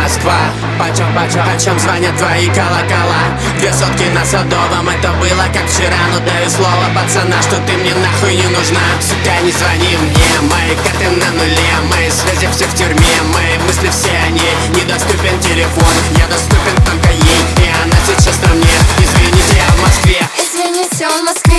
Москва, о чем звонят твои колокола? 2 сотки на Садовом, это было как вчера. Но даю слово пацана, что ты мне нахуй не нужна. Сука, не звони мне, мои карты на нуле, мои связи все в тюрьме, мои мысли все о ней. Недоступен телефон, я доступен только ей, и она сейчас на мне. Извините, я в Москве. Извините, он в Москве.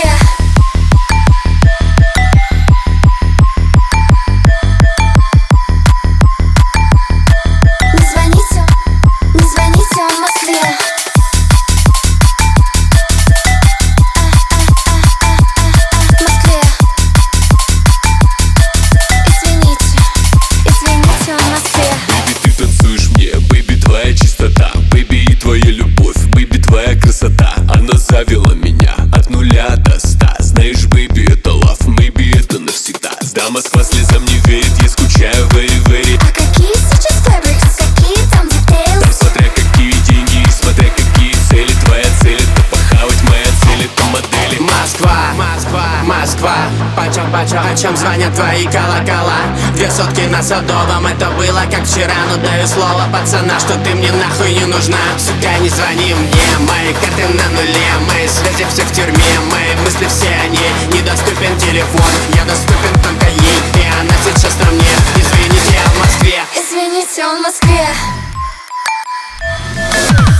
Завела меня от 0 до 100. Знаешь, бэйби, это love, maybe это навсегда. Да, Москва слезам не верит, я скучаю very, very. А какие сейчас fabrics, какие там details? Там смотря какие деньги и смотря какие цели. Твоя цель это похавать, моя цель это модели. Москва, о чем звонят твои колокола? 2 сотки на Садовом, это было как вчера. Но даю слово пацана, что ты мне нахуй не нужна. Сука, не звони мне, мои карты на нуле, мои связи все в тюрьме, мои мысли все о ней. Недоступен телефон, я доступен только ей, и она сейчас на мне. Извините, я в Москве. Извините, он в Москве.